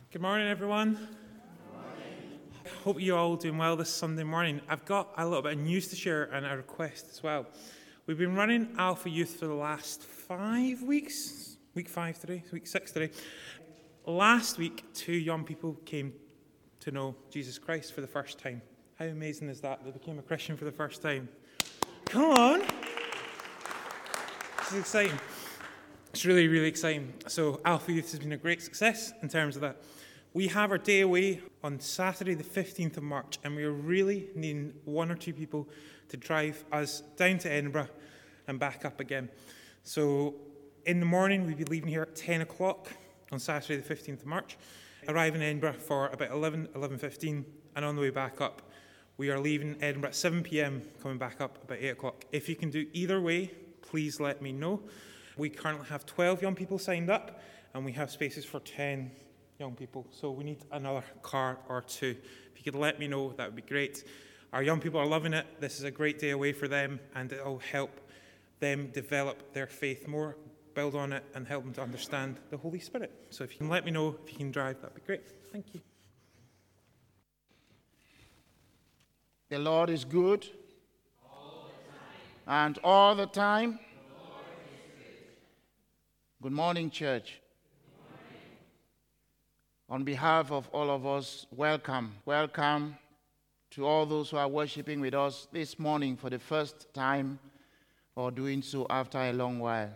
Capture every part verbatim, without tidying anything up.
Good morning, everyone. Good morning. Hope you all doing well this Sunday morning. I've got a little bit of news to share and a request as well. We've been running Alpha Youth for the last five weeks. Week five today, week six today. Last week, two young people came to know Jesus Christ for the first time. How amazing is that? They became a Christian for the first time. Come on. This is exciting. It's really, really exciting. So Alpha Youth has been a great success in terms of that. We have our day away on Saturday the fifteenth of March, and we are really needing one or two people to drive us down to Edinburgh and back up again. So in the morning, we'll be leaving here at ten o'clock on Saturday the fifteenth of March, arriving in Edinburgh for about eleven, eleven fifteen, and on the way back up, we are leaving Edinburgh at seven p.m, coming back up about eight o'clock. If you can do either way, please let me know. We currently have twelve young people signed up, and we have spaces for ten young people. So we need another car or two. If you could let me know, that would be great. Our young people are loving it. This is a great day away for them, and it'll help them develop their faith more, build on it, and help them to understand the Holy Spirit. So if you can let me know if you can drive, that'd be great. Thank you. The Lord is good. All the time. And all the time. The Lord is good. Good morning, church. On behalf of all of us, welcome. Welcome to all those who are worshiping with us this morning for the first time or doing so after a long while.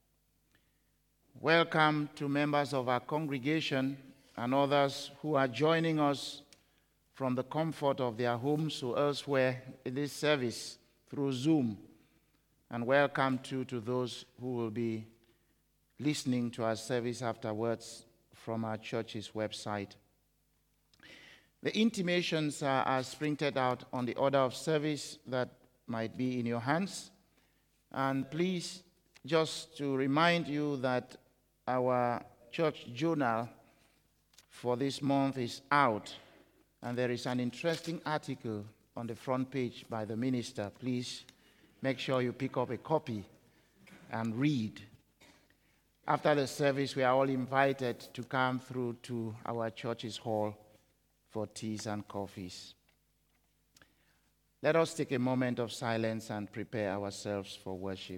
Welcome to members of our congregation and others who are joining us from the comfort of their homes or elsewhere in this service through Zoom. And welcome too to those who will be listening to our service afterwards from our church's website. The intimations are, are printed out on the order of service that might be in your hands. And please, just to remind you that our church journal for this month is out, and there is an interesting article on the front page by the minister. Please make sure you pick up a copy and read. After the service, we are all invited to come through to our church's hall for teas and coffees. Let us take a moment of silence and prepare ourselves for worship.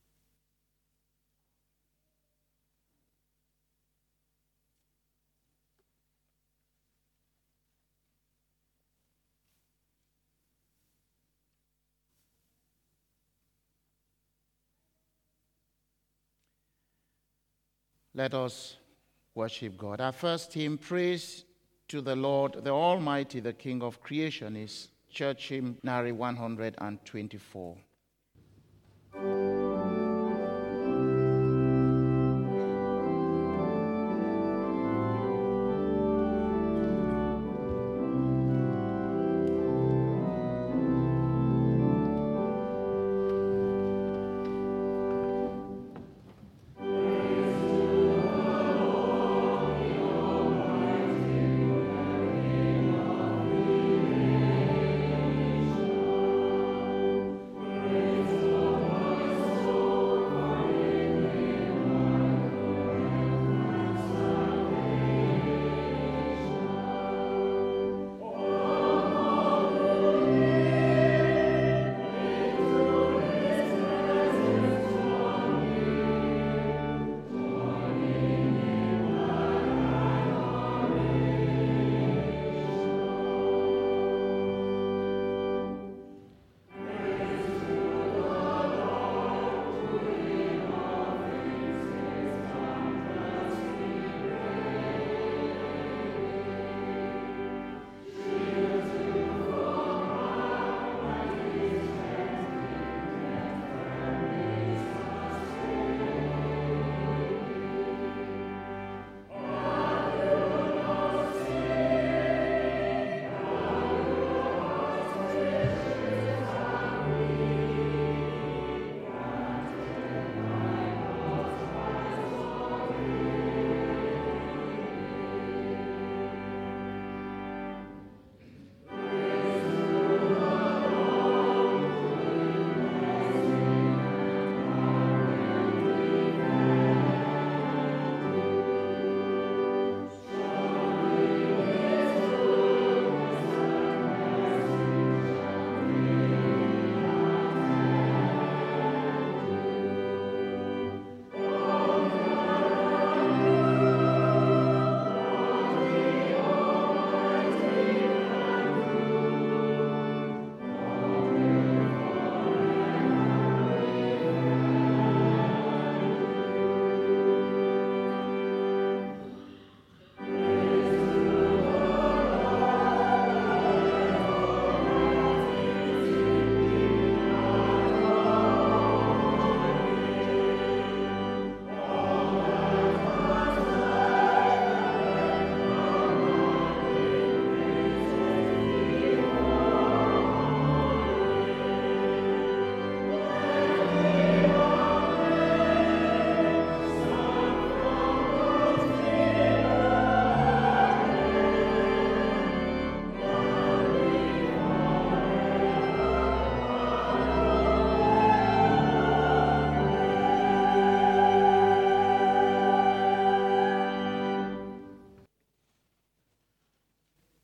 Let us worship God. Our first hymn, Praise to the Lord, the Almighty, the King of Creation, is Church Hymnary one hundred twenty-four. Praise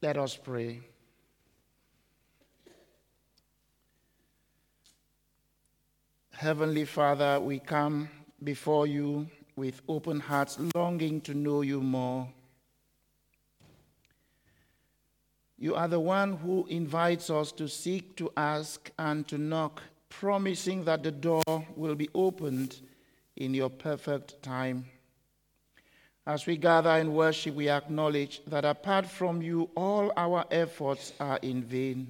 Let us pray. Heavenly Father, we come before you with open hearts, longing to know you more. You are the one who invites us to seek, to ask, and to knock, promising that the door will be opened in your perfect time. As we gather in worship, we acknowledge that apart from you, all our efforts are in vain.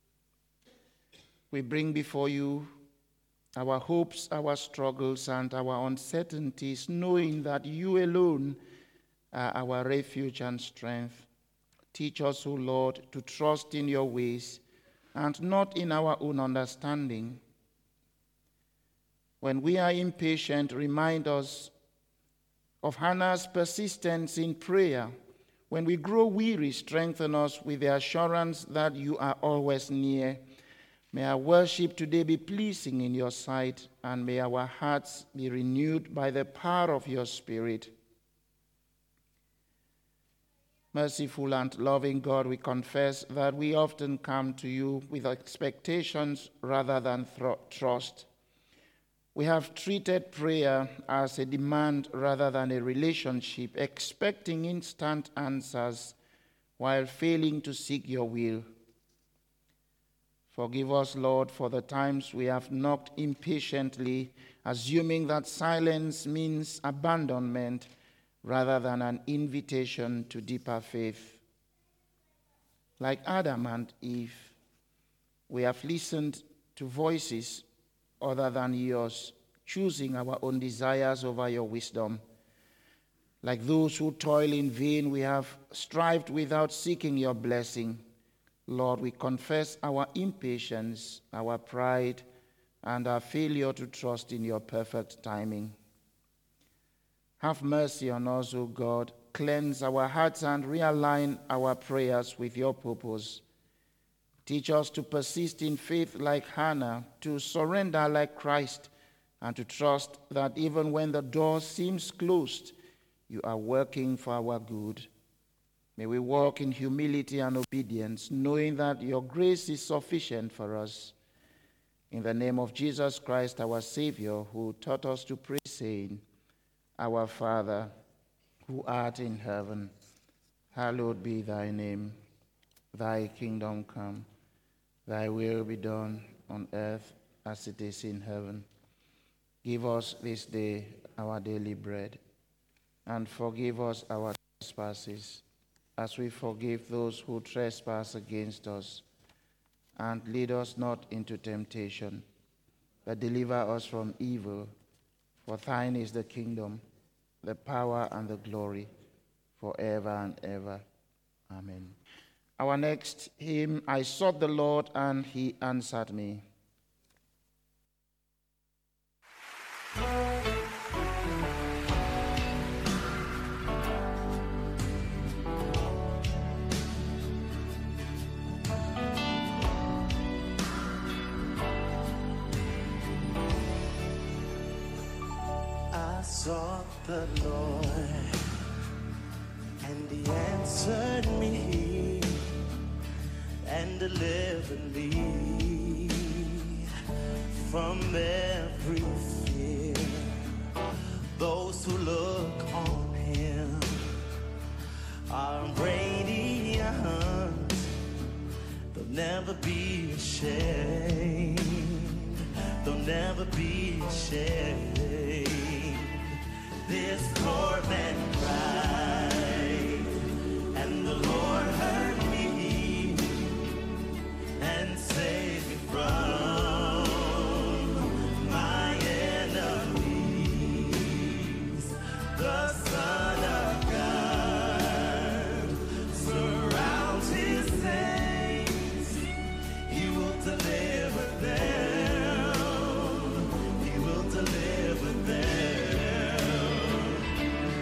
We bring before you our hopes, our struggles, and our uncertainties, knowing that you alone are our refuge and strength. Teach us, O Lord, to trust in your ways and not in our own understanding. When we are impatient, remind us of Hannah's persistence in prayer. When we grow weary, strengthen us with the assurance that you are always near. May our worship today be pleasing in your sight, and may our hearts be renewed by the power of your Spirit. Merciful and loving God, we confess that we often come to you with expectations rather than th- trust. We have treated prayer as a demand rather than a relationship, expecting instant answers while failing to seek your will. Forgive us, Lord, for the times we have knocked impatiently, assuming that silence means abandonment rather than an invitation to deeper faith. Like Adam and Eve, we have listened to voices other than yours, choosing our own desires over your wisdom. Like those who toil in vain, we have strived without seeking your blessing. Lord, we confess our impatience, our pride, and our failure to trust in your perfect timing. Have mercy on us, O God. Cleanse our hearts and realign our prayers with your purpose. Teach us to persist in faith like Hannah, to surrender like Christ, and to trust that even when the door seems closed, you are working for our good. May we walk in humility and obedience, knowing that your grace is sufficient for us. In the name of Jesus Christ, our Savior, who taught us to pray, saying, Our Father, who art in heaven, hallowed be thy name. Thy kingdom come. Thy will be done on earth as it is in heaven. Give us this day our daily bread, and forgive us our trespasses, as we forgive those who trespass against us. And lead us not into temptation, but deliver us from evil. For thine is the kingdom, the power, and the glory, forever and ever. Amen. Our next hymn, I sought the Lord, and he answered me. I sought the Lord, and he answered me and delivered me from every fear. Those who look on him are radiant. They'll never be ashamed. They'll never be ashamed. This poor man cried, and the Lord heard me and saved me from my enemies. The Son of God surrounds his saints. He will deliver them. He will deliver them.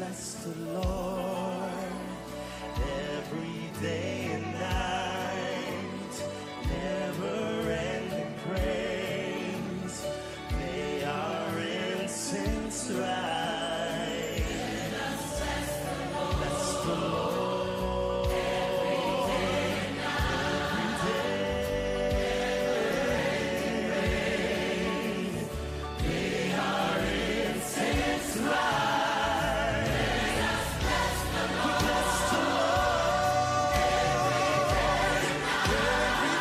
bless the Lord every day and night. Never-ending praise, may our incense rise. Let us bless the Lord. Bless the Lord every day and night. Every day. May our incense rise. Let us bless the Lord. Bless the Lord every day and night. Every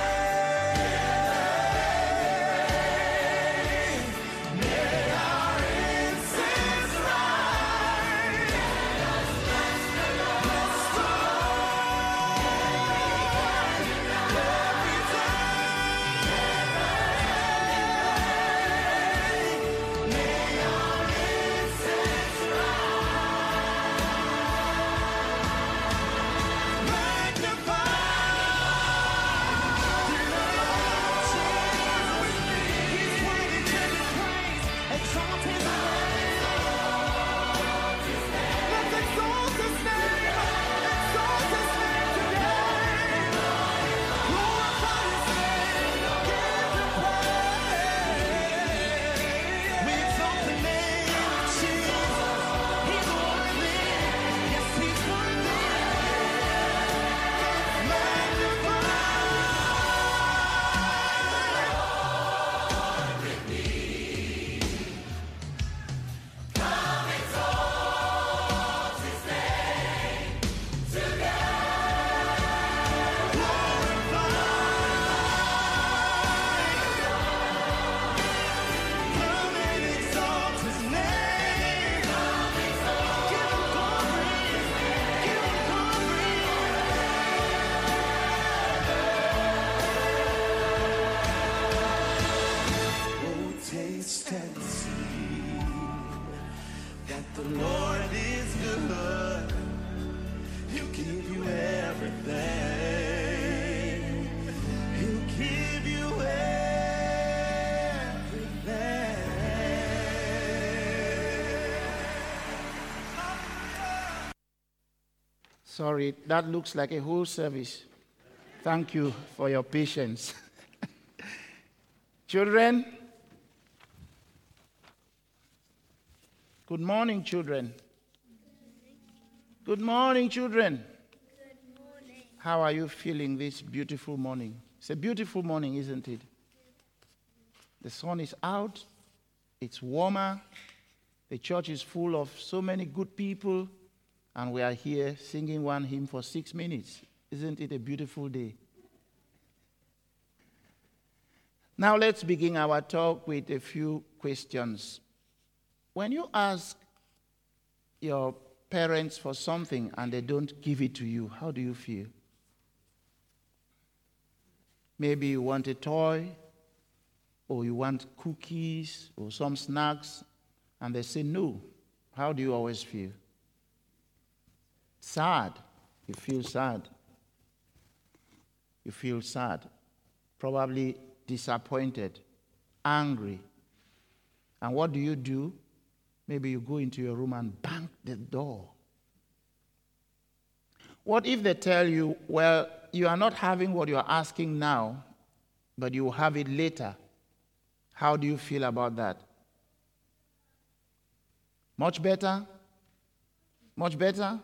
day. May our incense rise. Let us bless the Lord. Bless the taste and see that the Lord is good. He'll give you everything. He'll give you everything. Sorry, that looks like a whole service. Thank you for your patience. Children, good morning, children. Good morning, children. Good morning. How are you feeling this beautiful morning? It's a beautiful morning, isn't it? The sun is out. It's warmer. The church is full of so many good people. And we are here singing one hymn for six minutes. Isn't it a beautiful day? Now let's begin our talk with a few questions. When you ask your parents for something and they don't give it to you, how do you feel? Maybe you want a toy, or you want cookies, or some snacks, and they say no. How do you always feel? Sad. You feel sad. You feel sad. Probably disappointed, angry. And what do you do? Maybe you go into your room and bang the door. What if they tell you, well, you are not having what you are asking now, but you will have it later? How do you feel about that? Much better? Much better?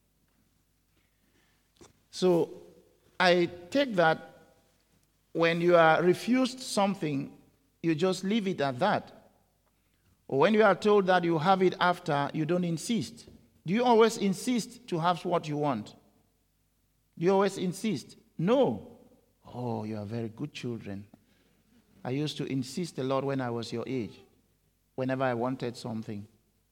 So I take that when you are refused something, you just leave it at that. Or when you are told that you have it after, you don't insist. Do you always insist to have what you want? Do you always insist? No. Oh, you are very good children. I used to insist a lot when I was your age, whenever I wanted something.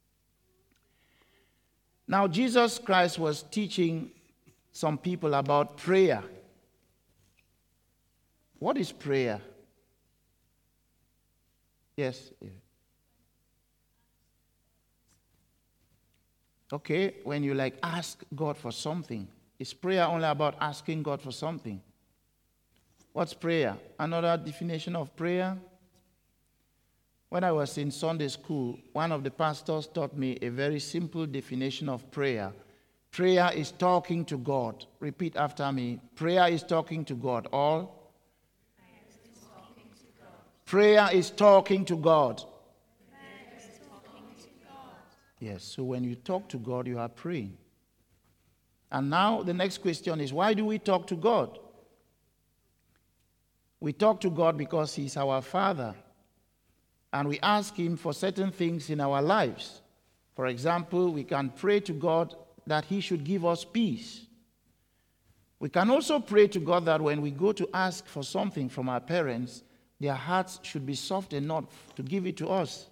Now, Jesus Christ was teaching some people about prayer. What is prayer? Yes. Okay, when you like ask God for something, is prayer only about asking God for something? What's prayer? Another definition of prayer? When I was in Sunday school, one of the pastors taught me a very simple definition of prayer. Prayer is talking to God. Repeat after me. Prayer is talking to God. All? Prayer is talking to God. Yes, so when you talk to God, you are praying. And now the next question is, why do we talk to God? We talk to God because He's our Father. And we ask Him for certain things in our lives. For example, we can pray to God that He should give us peace. We can also pray to God that when we go to ask for something from our parents, their hearts should be soft enough to give it to us.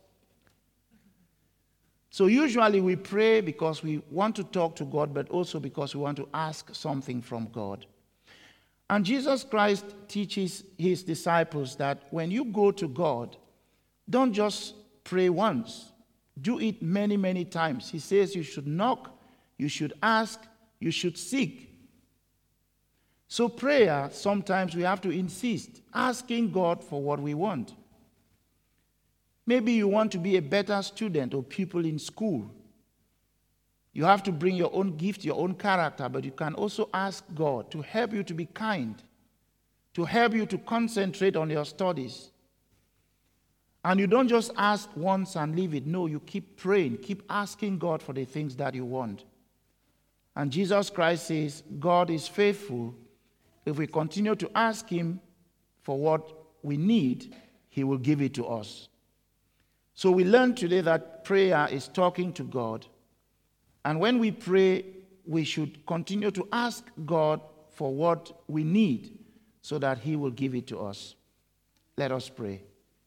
So usually we pray because we want to talk to God, but also because we want to ask something from God. And Jesus Christ teaches His disciples that when you go to God, don't just pray once. Do it many, many times. He says you should knock, you should ask, you should seek. So prayer, sometimes we have to insist, asking God for what we want. Maybe you want to be a better student or pupil in school. You have to bring your own gift, your own character, but you can also ask God to help you to be kind, to help you to concentrate on your studies. And you don't just ask once and leave it. No, you keep praying, keep asking God for the things that you want. And Jesus Christ says, God is faithful. If we continue to ask Him for what we need, He will give it to us. So we learned today that prayer is talking to God. And when we pray, we should continue to ask God for what we need so that He will give it to us. Let us pray.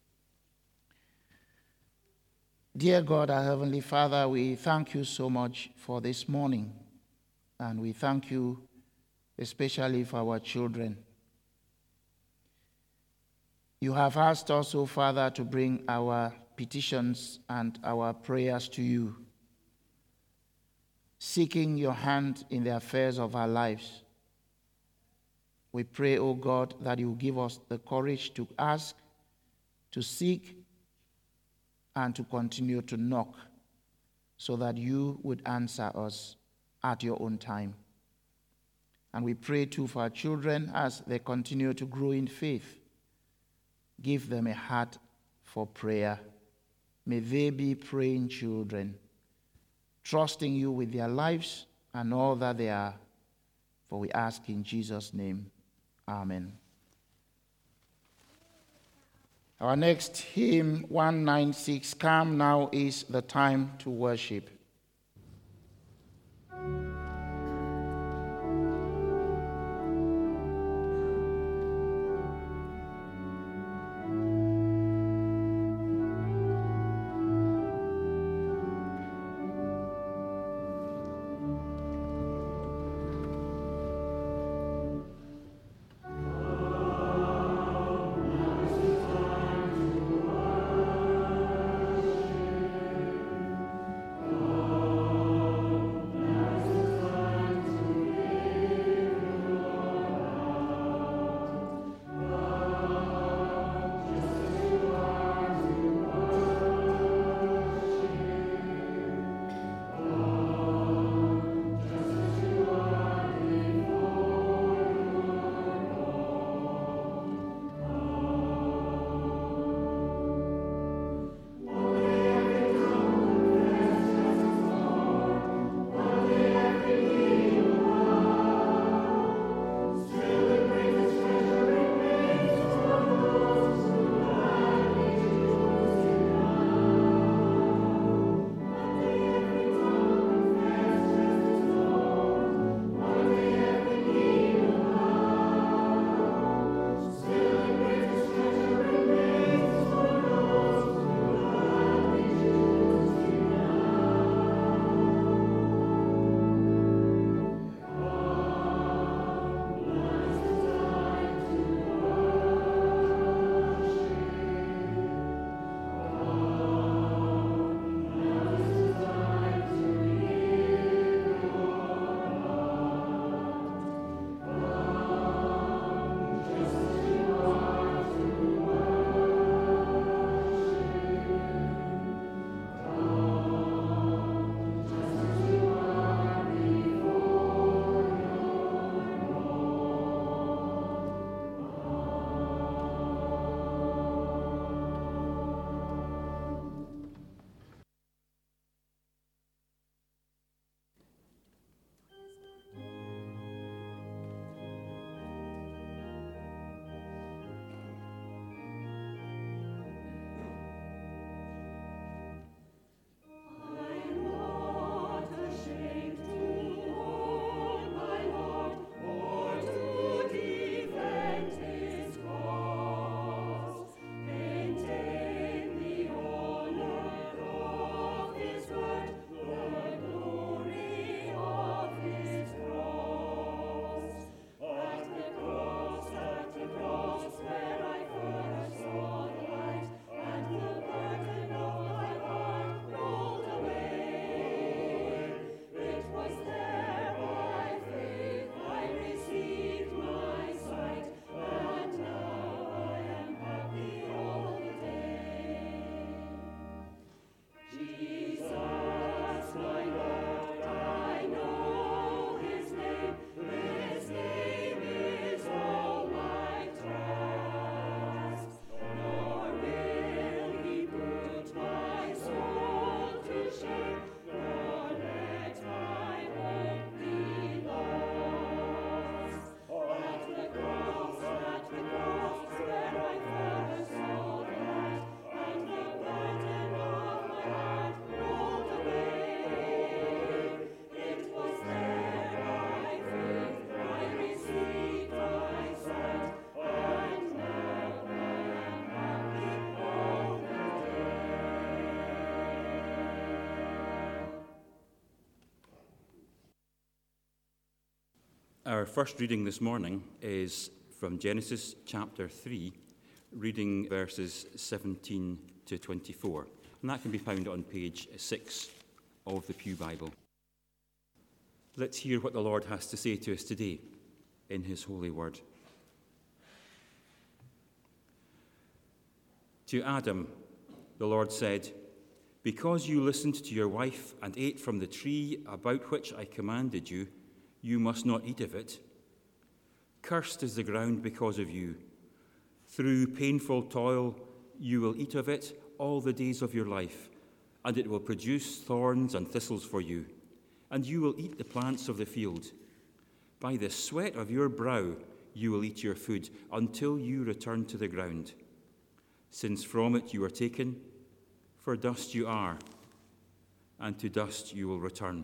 Dear God, our Heavenly Father, we thank You so much for this morning. And we thank You especially for our children. You have asked us, O Father, to bring our petitions and our prayers to You, seeking Your hand in the affairs of our lives. We pray, O God, that You give us the courage to ask, to seek, and to continue to knock, so that You would answer us at Your own time. And we pray too for our children as they continue to grow in faith. Give them a heart for prayer. May they be praying children, trusting You with their lives and all that they are. For we ask in Jesus' name. Amen. Our next hymn, one ninety-six, Come Now Is the Time to Worship. Oh Our first reading this morning is from Genesis chapter three, reading verses seventeen to twenty-four. And that can be found on page six of the Pew Bible. Let's hear what the Lord has to say to us today in his holy word. To Adam, the Lord said, "Because you listened to your wife and ate from the tree about which I commanded you, you must not eat of it. Cursed is the ground because of you. Through painful toil you will eat of it all the days of your life, and it will produce thorns and thistles for you, and you will eat the plants of the field. By the sweat of your brow you will eat your food until you return to the ground, since from it you are taken, for dust you are, and to dust you will return."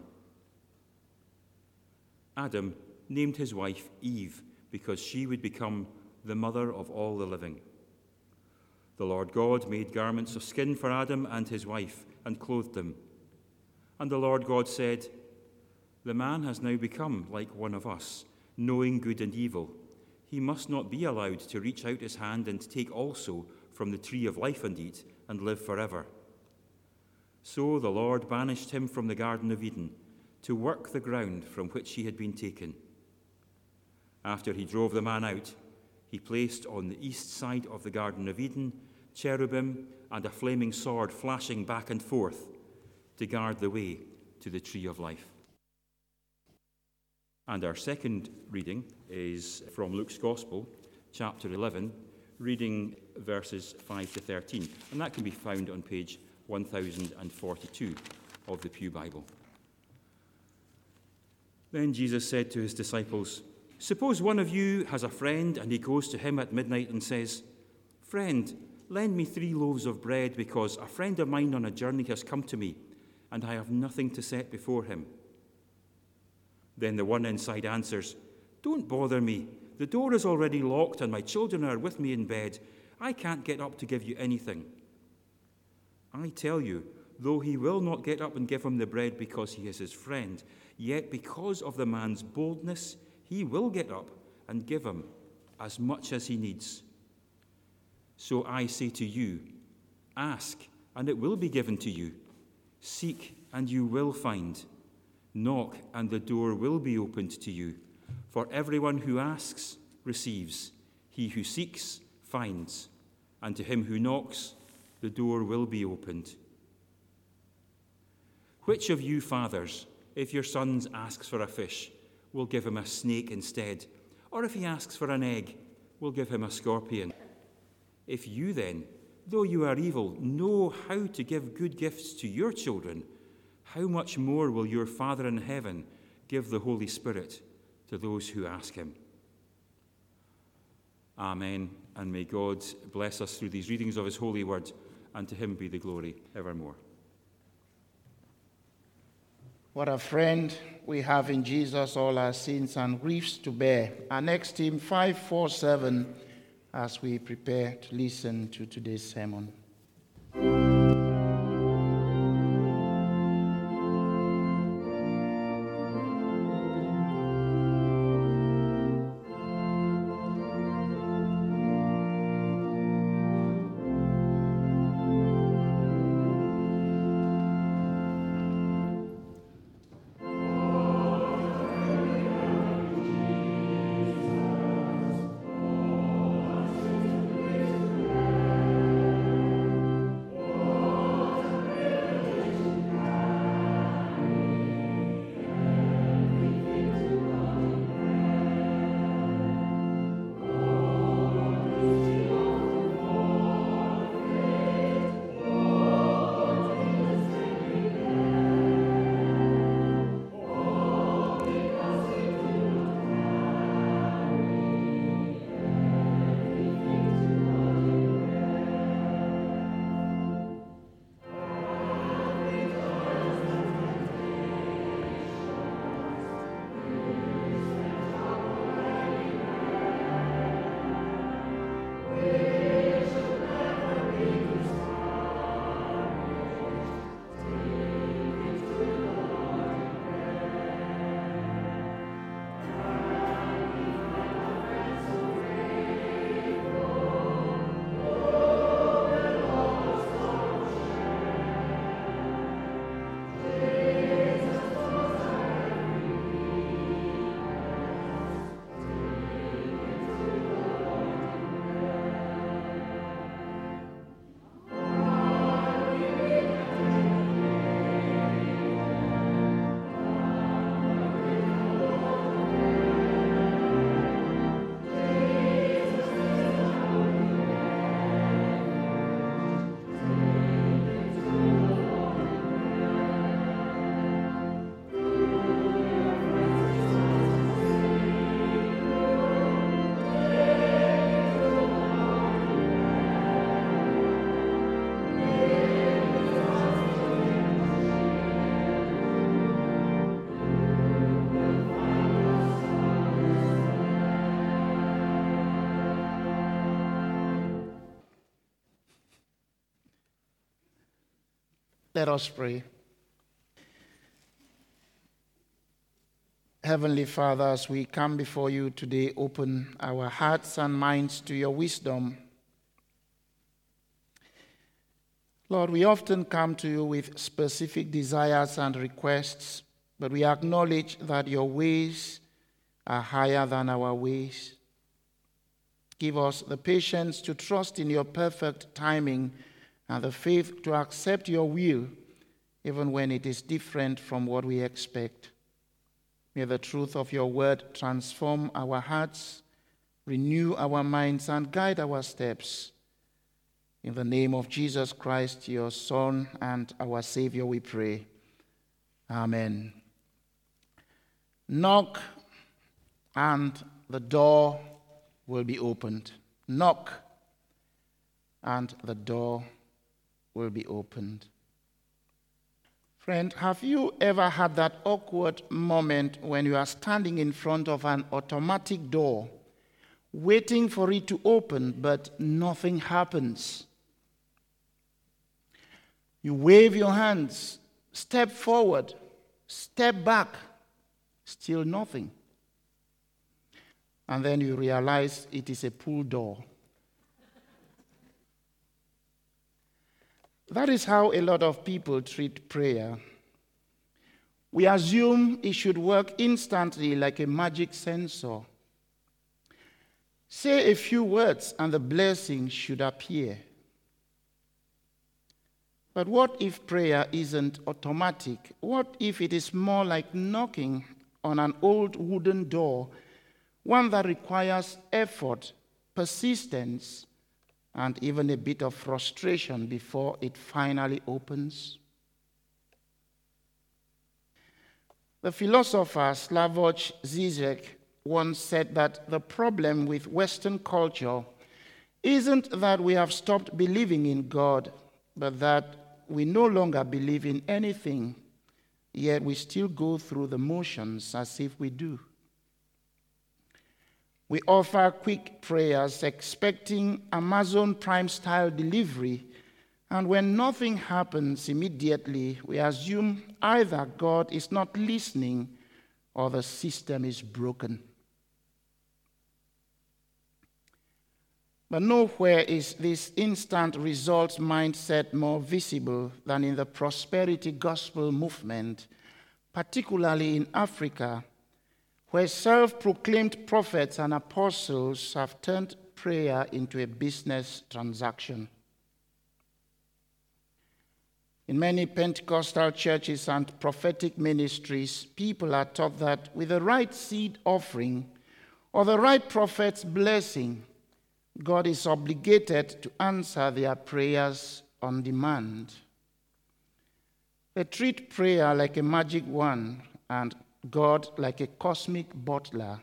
Adam named his wife Eve because she would become the mother of all the living. The Lord God made garments of skin for Adam and his wife and clothed them. And the Lord God said, "The man has now become like one of us, knowing good and evil. He must not be allowed to reach out his hand and take also from the tree of life and eat and live forever." So the Lord banished him from the Garden of Eden to work the ground from which he had been taken. After he drove the man out, he placed on the east side of the Garden of Eden cherubim and a flaming sword flashing back and forth to guard the way to the tree of life. And our second reading is from Luke's Gospel, chapter eleven, reading verses five to thirteen. And that can be found on page one thousand forty-two of the Pew Bible. Then Jesus said to his disciples, "Suppose one of you has a friend and he goes to him at midnight and says, 'Friend, lend me three loaves of bread because a friend of mine on a journey has come to me and I have nothing to set before him.' Then the one inside answers, 'Don't bother me. The door is already locked and my children are with me in bed. I can't get up to give you anything.' I tell you, though he will not get up and give him the bread because he is his friend, yet because of the man's boldness, he will get up and give him as much as he needs. So I say to you, ask, and it will be given to you. Seek, and you will find. Knock, and the door will be opened to you. For everyone who asks receives. He who seeks finds. And to him who knocks, the door will be opened. Which of you fathers, if your son asks for a fish, will give him a snake instead? Or if he asks for an egg, will give him a scorpion? If you then, though you are evil, know how to give good gifts to your children, how much more will your Father in heaven give the Holy Spirit to those who ask him?" Amen. And may God bless us through these readings of his holy word, and to him be the glory evermore. What a friend we have in Jesus, all our sins and griefs to bear. Our next hymn, five forty-seven, as we prepare to listen to today's sermon. Oh Let us pray. Heavenly Father, as we come before you today, open our hearts and minds to your wisdom. Lord, we often come to you with specific desires and requests, but we acknowledge that your ways are higher than our ways. Give us the patience to trust in your perfect timing and the faith to accept your will, even when it is different from what we expect. May the truth of your word transform our hearts, renew our minds, and guide our steps. In the name of Jesus Christ, your Son and our Savior, we pray. Amen. Knock, and the door will be opened. Knock, and the door will be opened. Friend, have you ever had that awkward moment when you are standing in front of an automatic door, waiting for it to open, but nothing happens? You wave your hands, step forward, step back, still nothing. And then you realize it is a pull door. That is how a lot of people treat prayer. We assume it should work instantly like a magic sensor. Say a few words and the blessing should appear. But what if prayer isn't automatic? What if it is more like knocking on an old wooden door, one that requires effort, persistence, and even a bit of frustration before it finally opens? The philosopher Slavoj Žižek once said that the problem with Western culture isn't that we have stopped believing in God, but that we no longer believe in anything, yet we still go through the motions as if we do. We offer quick prayers expecting Amazon Prime-style delivery, and when nothing happens immediately, we assume either God is not listening or the system is broken. But nowhere is this instant results mindset more visible than in the prosperity gospel movement, particularly in Africa, where self-proclaimed prophets and apostles have turned prayer into a business transaction. In many Pentecostal churches and prophetic ministries, people are taught that with the right seed offering or the right prophet's blessing, God is obligated to answer their prayers on demand. They treat prayer like a magic wand and God like a cosmic butler.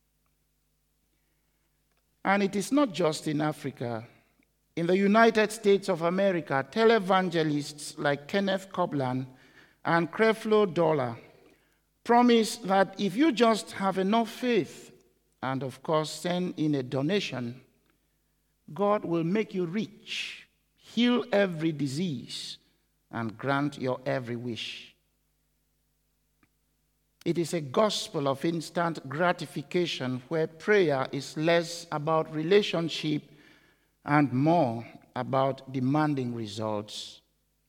And it is not just in Africa. In the United States of America, televangelists like Kenneth Copeland and Creflo Dollar promise that if you just have enough faith and, of course, send in a donation, God will make you rich, heal every disease, and grant your every wish. It is a gospel of instant gratification where prayer is less about relationship and more about demanding results.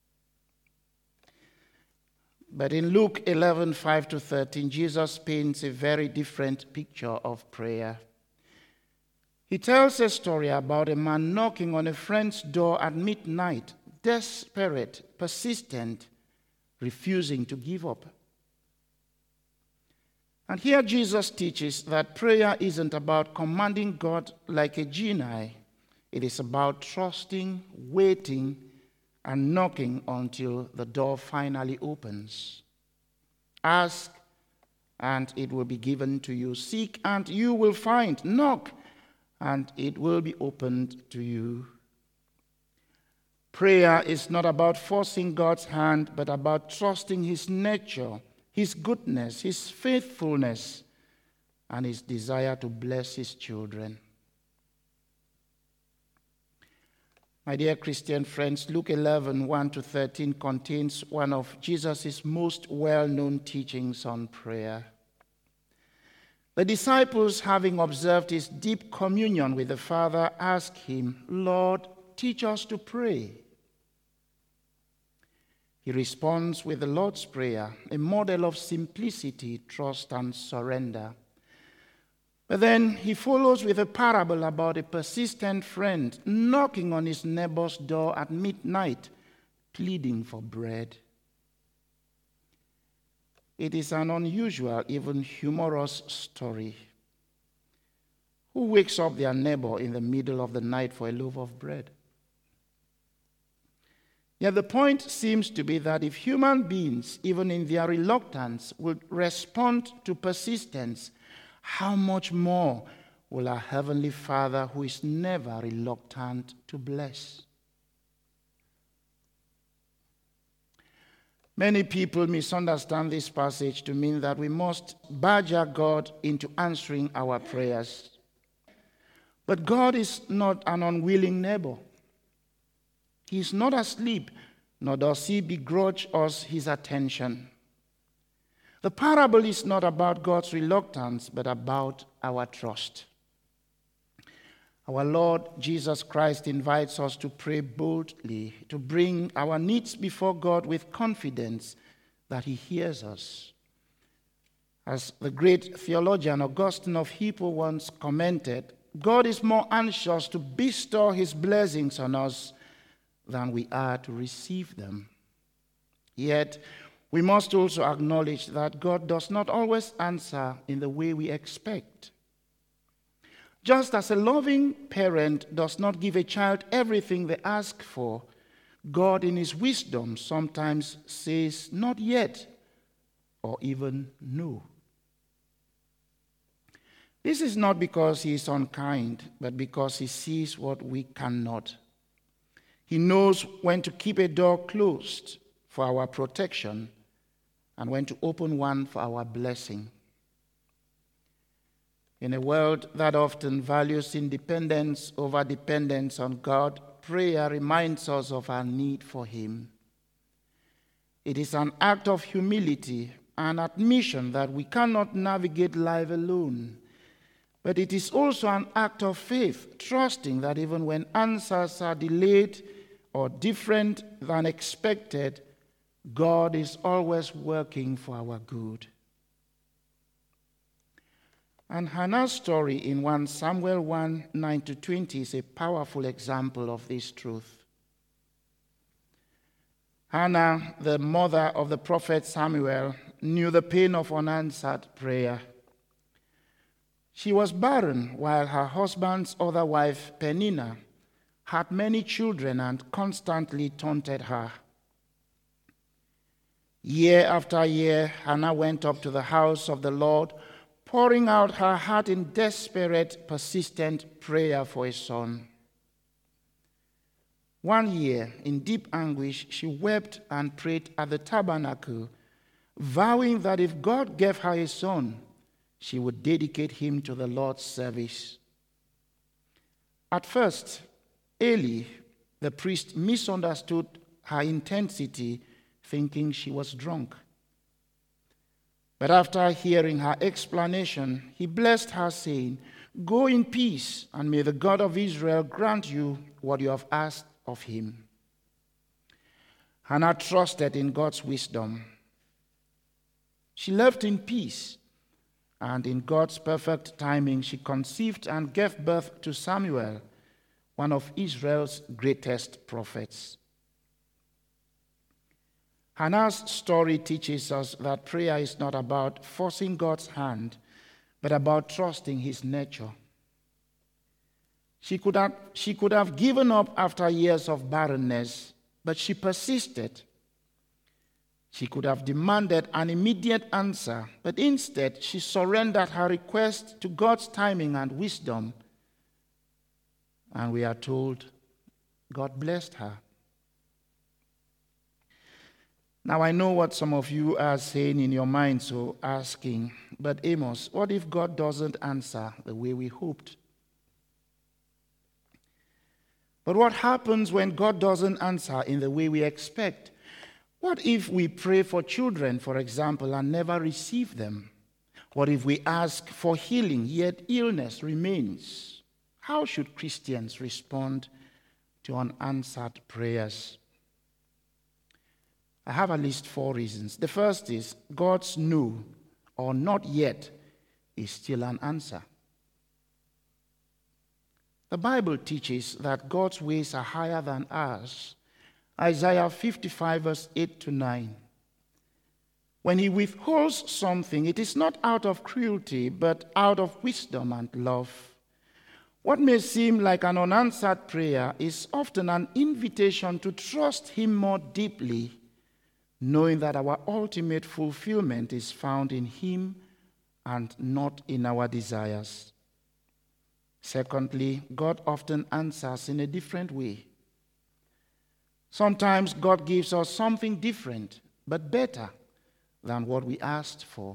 But in Luke eleven, five to thirteen, Jesus paints a very different picture of prayer. He tells a story about a man knocking on a friend's door at midnight, desperate, persistent, refusing to give up. And here Jesus teaches that prayer isn't about commanding God like a genie. It is about trusting, waiting, and knocking until the door finally opens. Ask, and it will be given to you. Seek, and you will find. Knock, and it will be opened to you. Prayer is not about forcing God's hand, but about trusting his nature, his goodness, his faithfulness, and his desire to bless his children. My dear Christian friends, Luke eleven, one to thirteen contains one of Jesus' most well-known teachings on prayer. The disciples, having observed his deep communion with the Father, asked him, "Lord, teach us to pray." He responds with the Lord's Prayer, a model of simplicity, trust, and surrender. But then he follows with a parable about a persistent friend knocking on his neighbor's door at midnight, pleading for bread. It is an unusual, even humorous story. Who wakes up their neighbor in the middle of the night for a loaf of bread? Yet the point seems to be that if human beings, even in their reluctance, would respond to persistence, how much more will our Heavenly Father, who is never reluctant to bless? Many people misunderstand this passage to mean that we must badger God into answering our prayers. But God is not an unwilling neighbor. He is not asleep, nor does he begrudge us his attention. The parable is not about God's reluctance, but about our trust. Our Lord Jesus Christ invites us to pray boldly, to bring our needs before God with confidence that he hears us. As the great theologian Augustine of Hippo once commented, God is more anxious to bestow his blessings on us than we are to receive them. Yet, we must also acknowledge that God does not always answer in the way we expect. Just as a loving parent does not give a child everything they ask for, God in his wisdom sometimes says, "Not yet," or even "No." This is not because he is unkind, but because he sees what we cannot. He knows when to keep a door closed for our protection and when to open one for our blessing. In a world that often values independence over dependence on God, prayer reminds us of our need for him. It is an act of humility, an admission that we cannot navigate life alone. But it is also an act of faith, trusting that even when answers are delayed or different than expected, God is always working for our good. And Hannah's story in First Samuel one, nine to twenty is a powerful example of this truth. Hannah, the mother of the prophet Samuel, knew the pain of unanswered prayer. She was barren while her husband's other wife, Peninnah, had many children and constantly taunted her. Year after year, Hannah went up to the house of the Lord, pouring out her heart in desperate, persistent prayer for a son. One year, in deep anguish, she wept and prayed at the tabernacle, vowing that if God gave her a son, she would dedicate him to the Lord's service. At first, Eli, the priest, misunderstood her intensity, thinking she was drunk. But after hearing her explanation, he blessed her, saying, "Go in peace, and may the God of Israel grant you what you have asked of him." Hannah trusted in God's wisdom. She left in peace, and in God's perfect timing, she conceived and gave birth to Samuel, one of Israel's greatest prophets. Hannah's story teaches us that prayer is not about forcing God's hand, but about trusting his nature. She could have, she could have given up after years of barrenness, but she persisted. She could have demanded an immediate answer, but instead she surrendered her request to God's timing and wisdom. And we are told God blessed her. Now, I know what some of you are saying in your mind, so asking, but Amos, what if God doesn't answer the way we hoped? But what happens when God doesn't answer in the way we expect? What if we pray for children, for example, and never receive them? What if we ask for healing, yet illness remains? How should Christians respond to unanswered prayers? I have at least four reasons. The first is God's no or not yet is still an answer. The Bible teaches that God's ways are higher than ours. Isaiah fifty-five, verse eight to nine. When he withholds something, it is not out of cruelty, but out of wisdom and love. What may seem like an unanswered prayer is often an invitation to trust him more deeply, knowing that our ultimate fulfillment is found in him and not in our desires. Secondly, God often answers in a different way. Sometimes God gives us something different, but better than what we asked for.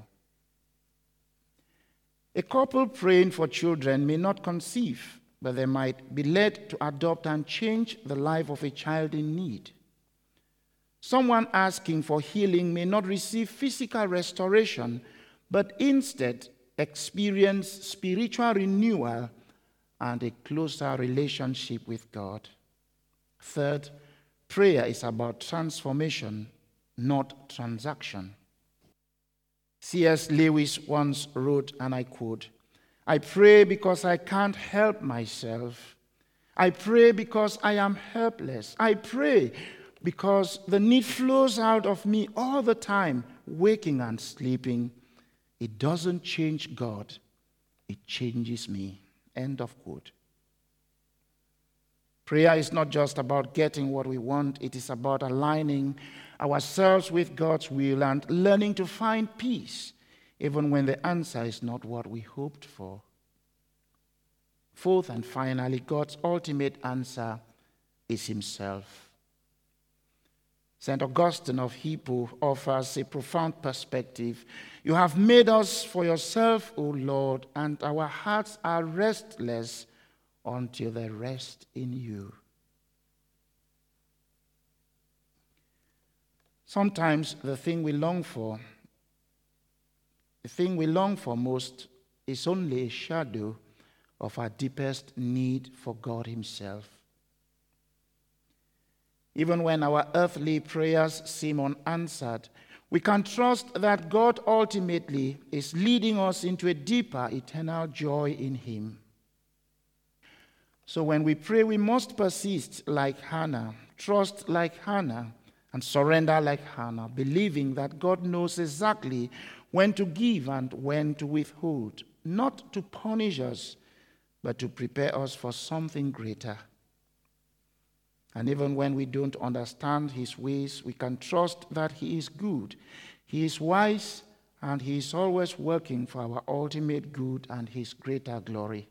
A couple praying for children may not conceive, but they might be led to adopt and change the life of a child in need. Someone asking for healing may not receive physical restoration, but instead experience spiritual renewal and a closer relationship with God. Third, prayer is about transformation, not transaction. C S Lewis once wrote, and I quote, "I pray because I can't help myself. I pray because I am helpless. I pray because the need flows out of me all the time, waking and sleeping. It doesn't change God, it changes me." End of quote. Prayer is not just about getting what we want, it is about aligning ourselves with God's will and learning to find peace, even when the answer is not what we hoped for. Fourth and finally, God's ultimate answer is himself. Saint Augustine of Hippo offers a profound perspective. "You have made us for yourself, O Lord, and our hearts are restless until they rest in you." Sometimes the thing we long for, the thing we long for most is only a shadow of our deepest need for God himself. Even when our earthly prayers seem unanswered, we can trust that God ultimately is leading us into a deeper eternal joy in him. So when we pray, we must persist like Hannah, trust like Hannah, and surrender like Hannah, believing that God knows exactly when to give and when to withhold, not to punish us, but to prepare us for something greater. And even when we don't understand his ways, we can trust that he is good, he is wise, and he is always working for our ultimate good and his greater glory.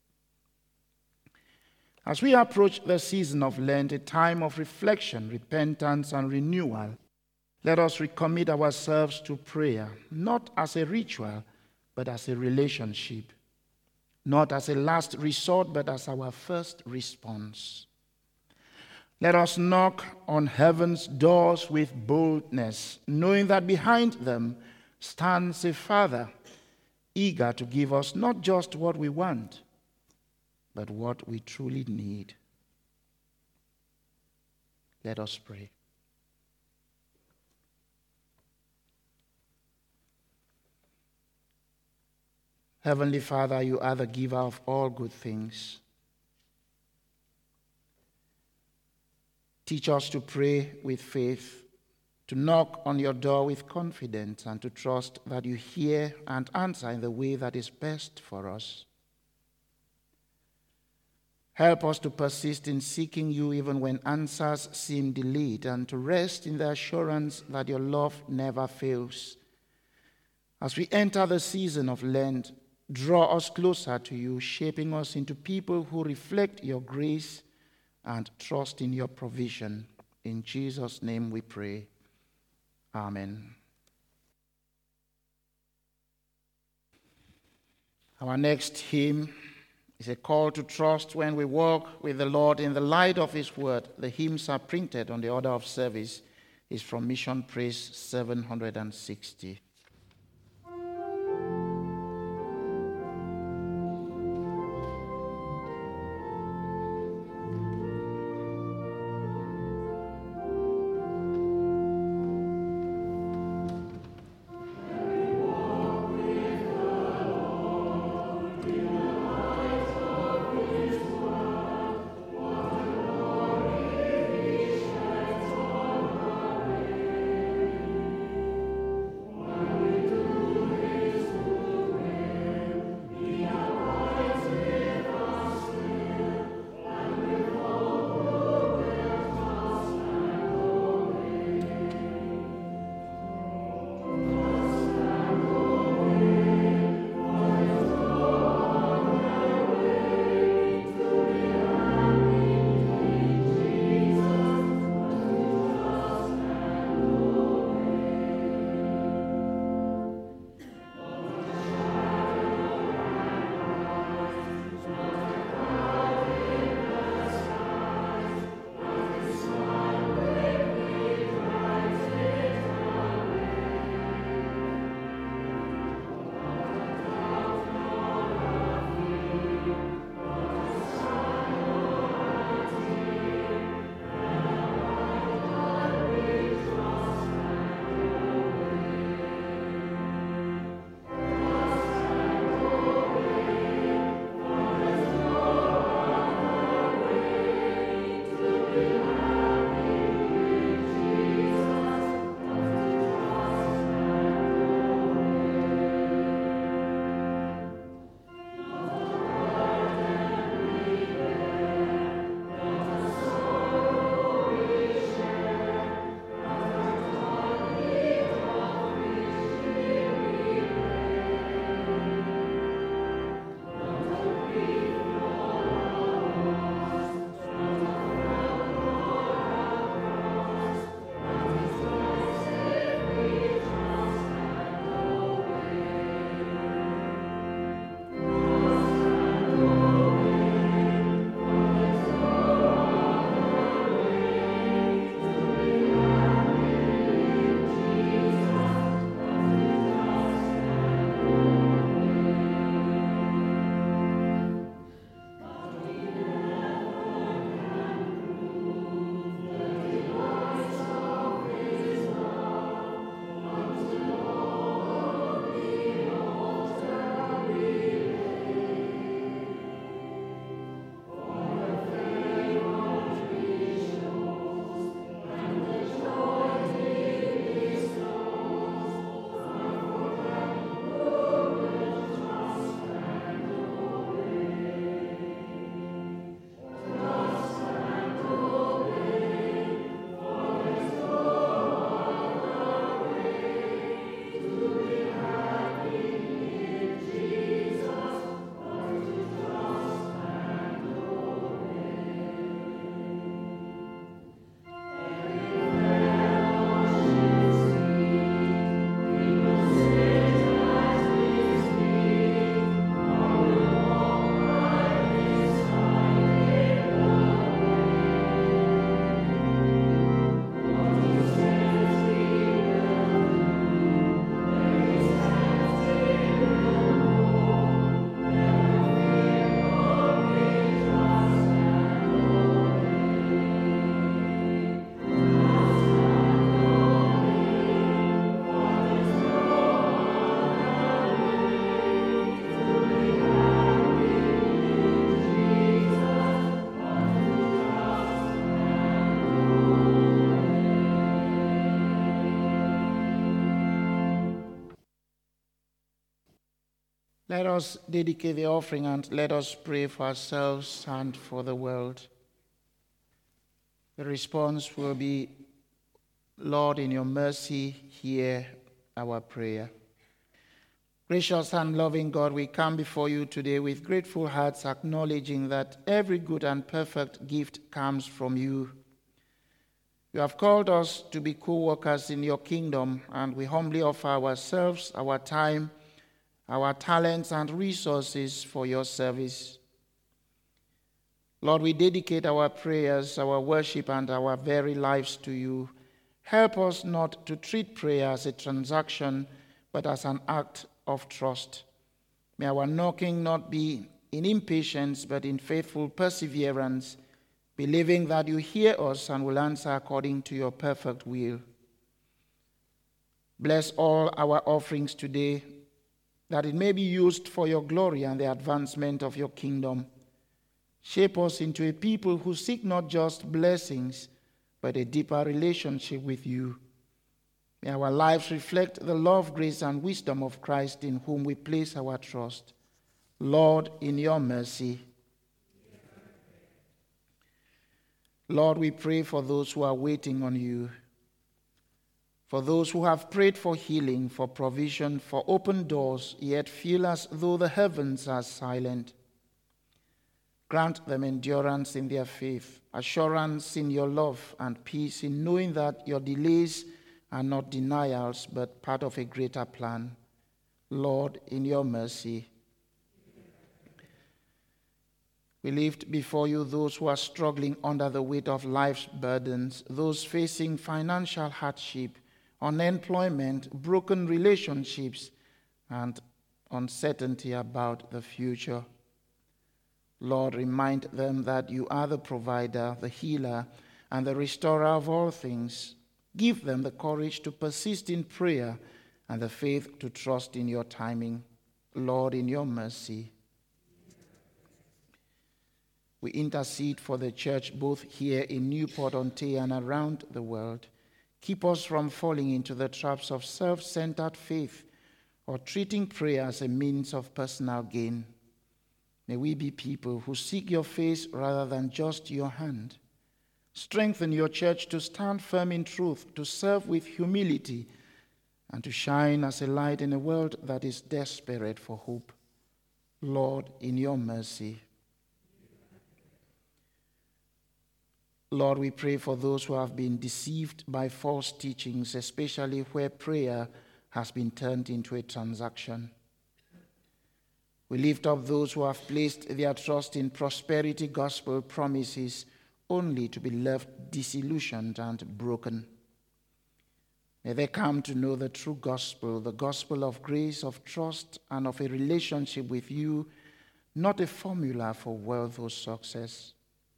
As we approach the season of Lent, a time of reflection, repentance, and renewal, let us recommit ourselves to prayer, not as a ritual, but as a relationship, not as a last resort, but as our first response. Let us knock on heaven's doors with boldness, knowing that behind them stands a Father, eager to give us not just what we want, but what we truly need. Let us pray. Heavenly Father, you are the giver of all good things. Teach us to pray with faith, to knock on your door with confidence, and to trust that you hear and answer in the way that is best for us. Help us to persist in seeking you even when answers seem delayed, and to rest in the assurance that your love never fails. As we enter the season of Lent, draw us closer to you, shaping us into people who reflect your grace and trust in your provision. In Jesus' name we pray. Amen. Our next hymn It's a call to trust when we walk with the Lord in the light of His word. The hymns are printed on the order of service. It's from Mission Praise seven hundred sixty. Let us dedicate the offering and let us pray for ourselves and for the world. The response will be, Lord, in your mercy, hear our prayer. Gracious and loving God, we come before you today with grateful hearts, acknowledging that every good and perfect gift comes from you. You have called us to be co-workers in your kingdom, and we humbly offer ourselves, our time, our talents and resources for your service. Lord, we dedicate our prayers, our worship, and our very lives to you. Help us not to treat prayer as a transaction, but as an act of trust. May our knocking not be in impatience, but in faithful perseverance, believing that you hear us and will answer according to your perfect will. Bless all our offerings today, that it may be used for your glory and the advancement of your kingdom. Shape us into a people who seek not just blessings, but a deeper relationship with you. May our lives reflect the love, grace, and wisdom of Christ, in whom we place our trust. Lord, in your mercy. Lord, we pray for those who are waiting on you, for those who have prayed for healing, for provision, for open doors, yet feel as though the heavens are silent. Grant them endurance in their faith, assurance in your love, and peace in knowing that your delays are not denials, but part of a greater plan. Lord, in your mercy. We lift before you those who are struggling under the weight of life's burdens, those facing financial hardship, unemployment, broken relationships, and uncertainty about the future. Lord, remind them that you are the provider, the healer, and the restorer of all things. Give them the courage to persist in prayer and the faith to trust in your timing. Lord, in your mercy. We intercede for the church both here in Newport-on-Tay and around the world. Keep us from falling into the traps of self-centered faith or treating prayer as a means of personal gain. May we be people who seek your face rather than just your hand. Strengthen your church to stand firm in truth, to serve with humility, and to shine as a light in a world that is desperate for hope. Lord, in your mercy. Lord, we pray for those who have been deceived by false teachings, especially where prayer has been turned into a transaction. We lift up those who have placed their trust in prosperity gospel promises only to be left disillusioned and broken. May they come to know the true gospel, the gospel of grace, of trust, and of a relationship with you, not a formula for wealth or success.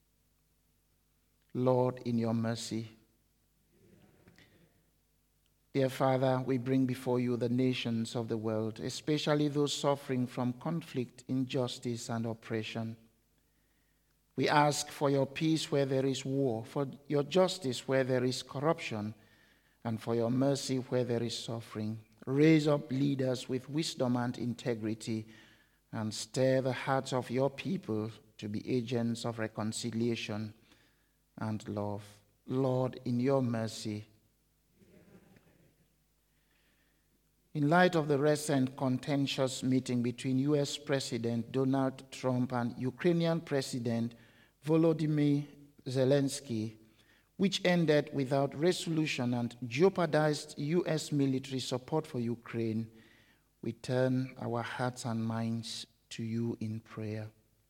Lord, in your mercy. Dear Father, we bring before you the nations of the world, especially those suffering from conflict, injustice, and oppression. We ask for your peace where there is war, for your justice where there is corruption, and for your mercy where there is suffering. Raise up leaders with wisdom and integrity, and stir the hearts of your people to be agents of reconciliation and love. Lord, in your mercy. In light of the recent contentious meeting between U S President Donald Trump and Ukrainian President Volodymyr Zelensky, which ended without resolution and jeopardized U S military support for Ukraine, we turn our hearts and minds to you in prayer.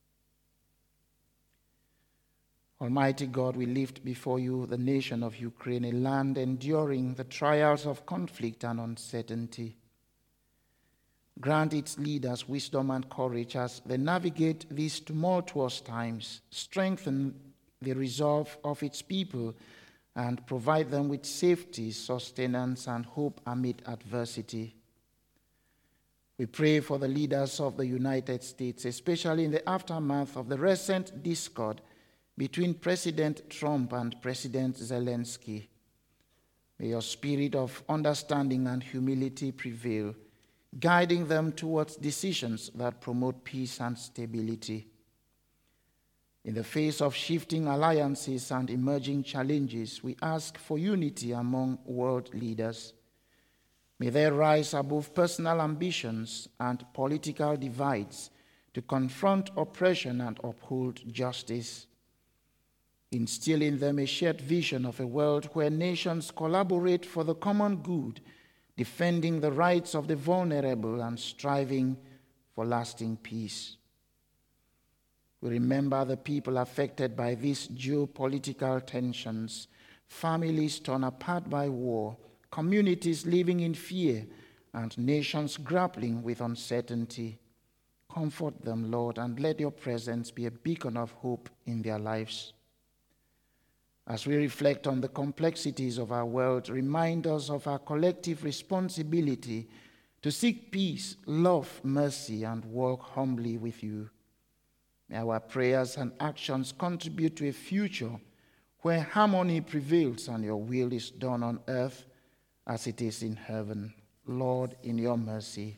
Almighty God, we lift before you the nation of Ukraine, a land enduring the trials of conflict and uncertainty. Grant its leaders wisdom and courage as they navigate these tumultuous times. Strengthen the resolve of its people and provide them with safety, sustenance, and hope amid adversity. We pray for the leaders of the United States, especially in the aftermath of the recent discord between President Trump and President Zelensky. May your spirit of understanding and humility prevail, guiding them towards decisions that promote peace and stability. In the face of shifting alliances and emerging challenges, we ask for unity among world leaders. May they rise above personal ambitions and political divides to confront oppression and uphold justice. Instill in them a shared vision of a world where nations collaborate for the common good, defending the rights of the vulnerable and striving for lasting peace. We remember the people affected by these geopolitical tensions, families torn apart by war, communities living in fear, and nations grappling with uncertainty. Comfort them, Lord, and let your presence be a beacon of hope in their lives. As we reflect on the complexities of our world, remind us of our collective responsibility to seek peace, love, mercy, and walk humbly with you. May our prayers and actions contribute to a future where harmony prevails and your will is done on earth as it is in heaven. Lord, in your mercy.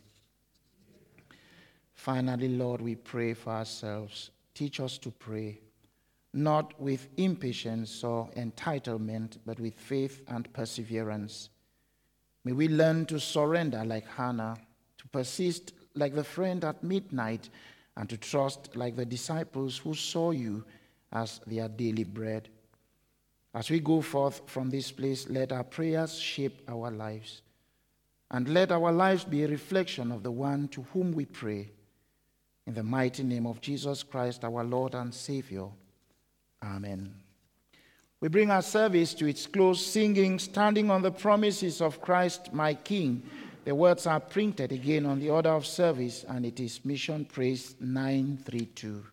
Finally, Lord, we pray for ourselves. Teach us to pray, not with impatience or entitlement, but with faith and perseverance. May we learn to surrender like Hannah, to persist like the friend at midnight, and to trust like the disciples who saw you as their daily bread. As we go forth from this place, let our prayers shape our lives, and let our lives be a reflection of the one to whom we pray. In the mighty name of Jesus Christ, our Lord and Savior. Amen. We bring our service to its close singing, Standing on the Promises of Christ, my King. The words are printed again on the order of service, and it is Mission Praise nine thirty-two.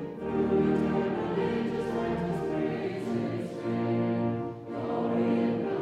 Glory and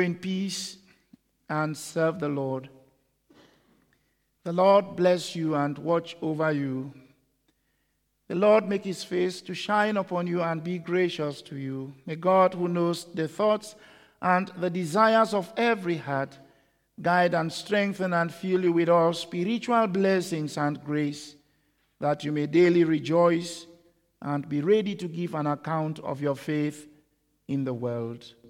in peace and serve the Lord. The Lord bless you and watch over you. The Lord make his face to shine upon you and be gracious to you. May God, who knows the thoughts and the desires of every heart, guide and strengthen and fill you with all spiritual blessings and grace, that you may daily rejoice and be ready to give an account of your faith in the world.